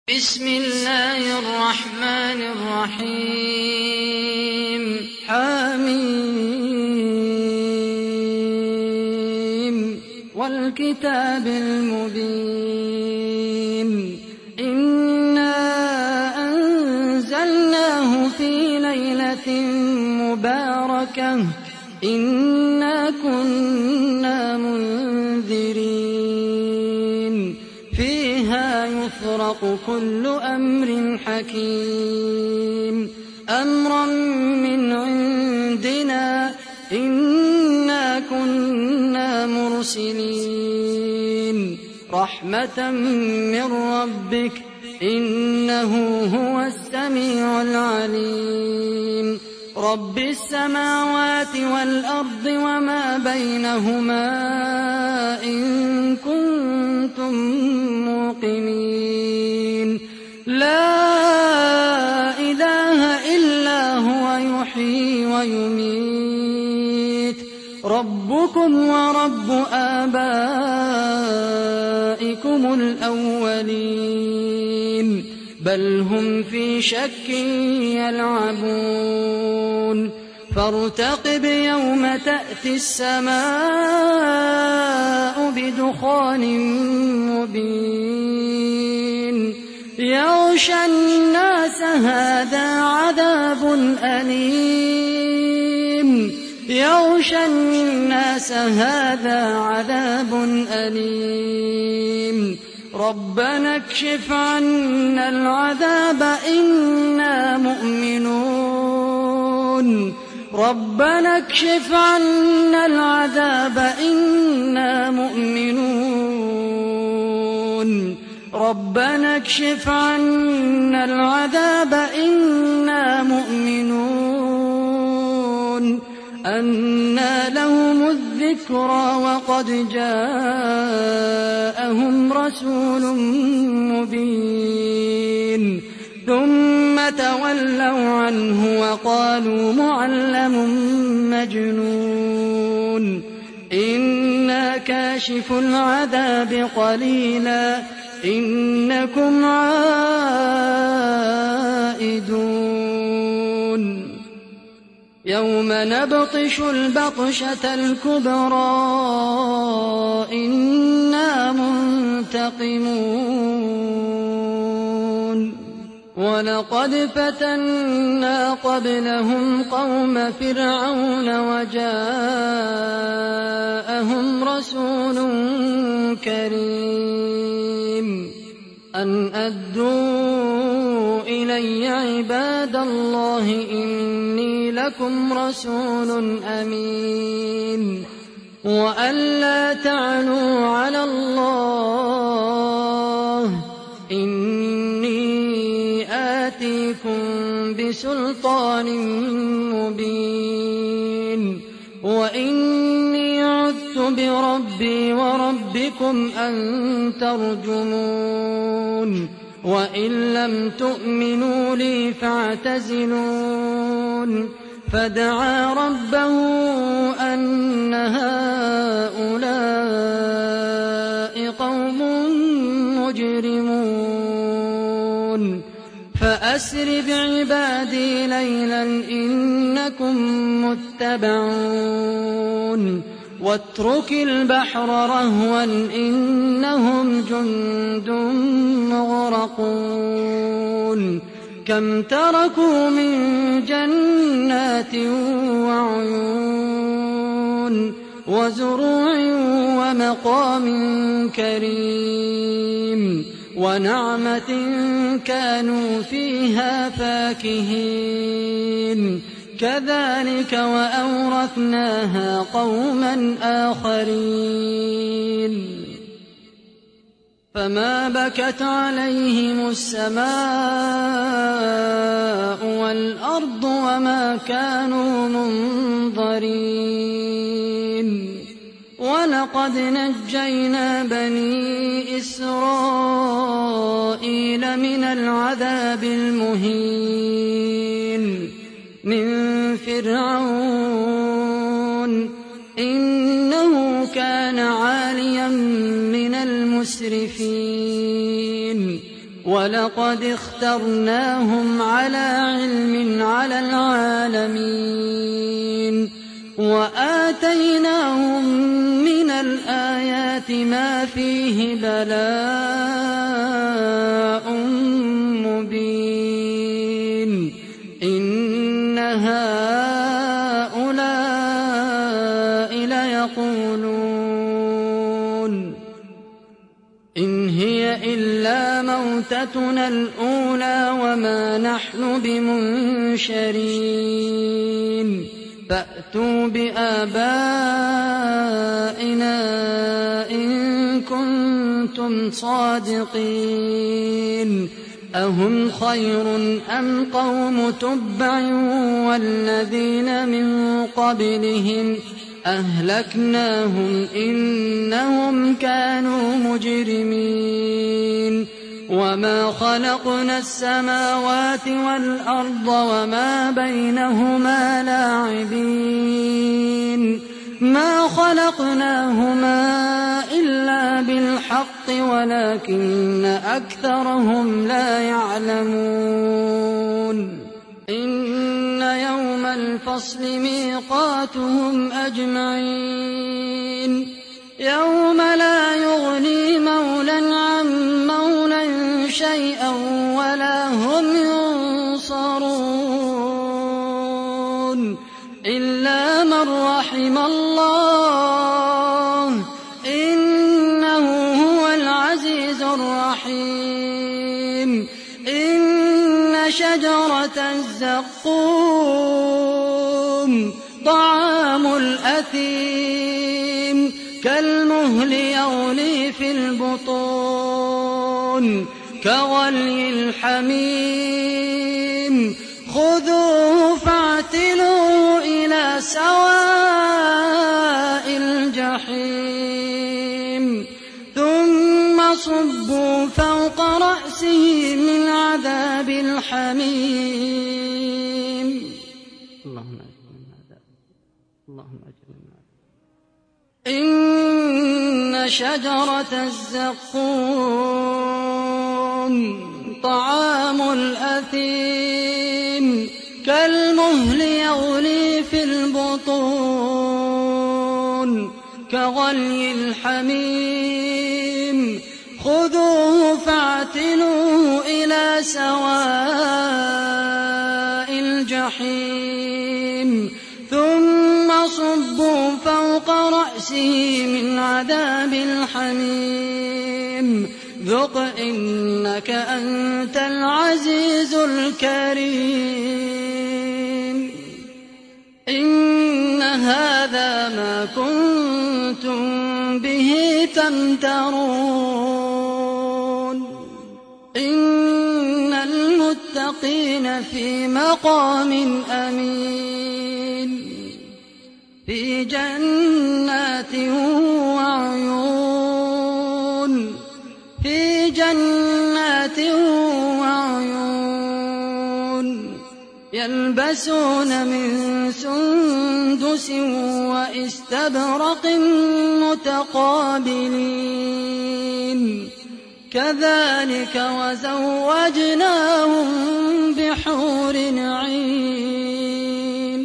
بسم الله الرحمن الرحيم حميم والكتاب المبين إنا أنزلناه في ليلة مباركة إنا كنا منذرين فيها يفرق كل أمر حكيم أمرا من عندنا إنا كنا مرسلين رحمة من ربك إنه هو السميع العليم رب السماوات والأرض وما بينهما إن كنتم موقنين لا إله إلا هو يحيي ويميت ربكم ورب آبائكم الأولين بل هم في شك يلعبون فارتقب يوم تأتي السماء بدخان مبين يغشى الناس هذا عذاب أليم يغشى الناس هذا عذاب أليم ربنا اكشف عنا العذاب إنا مؤمنون ربنا اكشف عنا العذاب إنا مؤمنون ربنا اكشف عنا العذاب إنا مؤمنون أنى لهم الذكرى وقد جاءهم رسول مبين ثم تولوا عنه وقالوا معلم مجنون إنا كاشف العذاب قليلا إنكم عائدون يوم نبطش البطشة الكبرى إنا منتقمون ولقد فتنا قبلهم قوم فرعون وجاءهم رسول كريم أن أدوا إلي عباد الله إني لكم رسول أمين وأن لا تعلوا على الله إني آتيكم بسلطان مبين وإني عذت بربي وربكم أن ترجمون وإن لم تؤمنوا لي فاعتزلون فدعا ربه أن هؤلاء قوم مجرمون فأسر بعبادي ليلا إنكم متبعون واترك البحر رهوا إنهم جند مغرقون كم تركوا من جنات وعيون وزروع ومقام كريم ونعمة كانوا فيها فاكهين كذلك وأورثناها قوما آخرين فما بكت عليهم السماء والأرض وما كانوا منظرين ولقد نجينا بني إسرائيل من العذاب المهين من فرعون إنه كان عاليا من المسرفين وَلَقَدِ اخْتَرْنَاهُمْ عَلَىٰ عِلْمٍ عَلَى الْعَالَمِينَ وَآتَيْنَاهُم مِّنَ الْآيَاتِ مَا فِيهِ بَلَاءٌ مُّبِينٌ إِنَّ هَٰؤُلَاءِ لَيَقُولُونَ إِنْ هِيَ إِلَّا مَوْتَتُنَا الْأُولَىٰ وَمَا نَحْنُ بِمُنشَرِينَ فَأْتُوا بِآبَائِنَا إِن كُنتُمْ صَادِقِينَ أَهُمْ خَيْرٌ أَمْ قَوْمُ تُبَّعٍ وَالَّذِينَ مِن قَبْلِهِمْ أَهْلَكْنَاهُمْ إِنَّهُمْ كَانُوا مُجْرِمِينَ وَمَا خَلَقْنَا السَّمَاوَاتِ وَالْأَرْضَ وَمَا بَيْنَهُمَا لَاعِبِينَ مَا خَلَقْنَاهُمَا إِلَّا بِالْحَقِّ وَلَكِنَّ أَكْثَرَهُمْ لَا يَعْلَمُونَ إِنَّ يَوْمَ الْفَصْلِ مِيقَاتُهُمْ أَجْمَعِينَ يَوْمَ لَا يُغْنِي مَوْلًى عَن مَّوْلًى شَيْئًا وَلَا هُمْ يُنصَرُونَ إِلَّا مَن رَّحِمَ اللَّهُ إِنَّهُ هُوَ الْعَزِيزُ الرَّحِيمُ إِنَّ شَجَرَتَ الزَّقُّومِ طَعَامُ الْأَثِيمِ كَالْمُهْلِ يَغْلِي فِي الْبُطُونِ كَغَلْيِ الْحَمِيمِ خُذُوهُ فَاعْتِلُوهُ إِلَىٰ سَوَاءِ الْجَحِيمِ ثُمَّ صُبُّوا فَوْقَ رَأْسِهِ مِنْ عَذَابِ الْحَمِيمِ إِنَّ شَجَرَتَ الزَّقُّومِ طَعَامُ الْأَثِيمِ كَالْمُهْلِ يَغْلِي فِي الْبُطُونِ كَغَلْيِ الْحَمِيمِ خُذُوهُ فَاعْتِلُوهُ إِلَىٰ سَوَاءِ الْجَحِيمِ ثُمَّ صُبُّوا فَوْقَ رَأْسِهِ مِنْ عَذَابِ الْحَمِيمِ ذُقْ إِنَّكَ أَنتَ الْعَزِيزُ الْكَرِيمُ إِنَّ هَٰذَا مَا كُنتُم بِهِ تَمْتَرُونَ إِنَّ الْمُتَّقِينَ فِي مَقَامٍ أَمِينٍ في جَنَّاتٍ وَعُيُونٍ في جَنَّاتٍ وَعُيُونٍ يَلْبَسُونَ مِن سُندُسٍ وَإِسْتَبْرَقٍ مُّتَقَابِلِينَ كَذَٰلِكَ وَزَوَّجْنَاهُم بِحُورٍ عِينٍ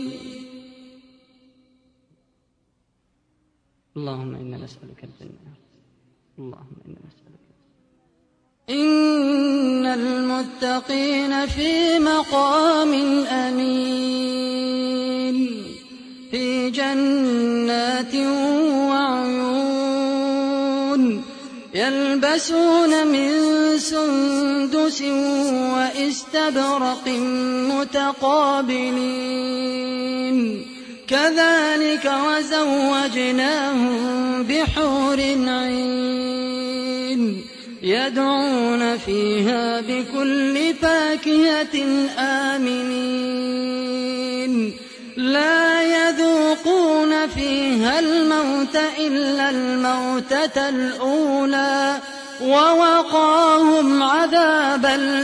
اللهم إنا نسألك الجنة اللهم إنا نسألك إن المتقين في مقام أمين في جنات وعيون يلبسون من سندس وإستبرق متقابلين كذلك وزوجناهم بحور عين يدعون فيها بكل فاكهة آمنين لا يذوقون فيها الموت إلا الموتة الأولى ووقاهم عذاب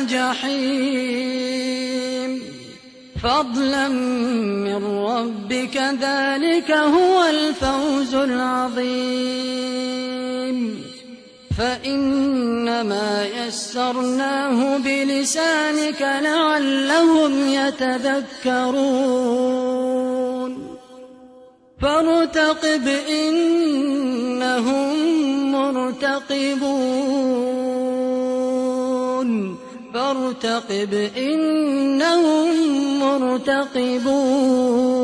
الجحيم فضلا من ربك ذلك هو الفوز العظيم فإنما يسرناه بلسانك لعلهم يتذكرون فارتقب إنهم مرتقبون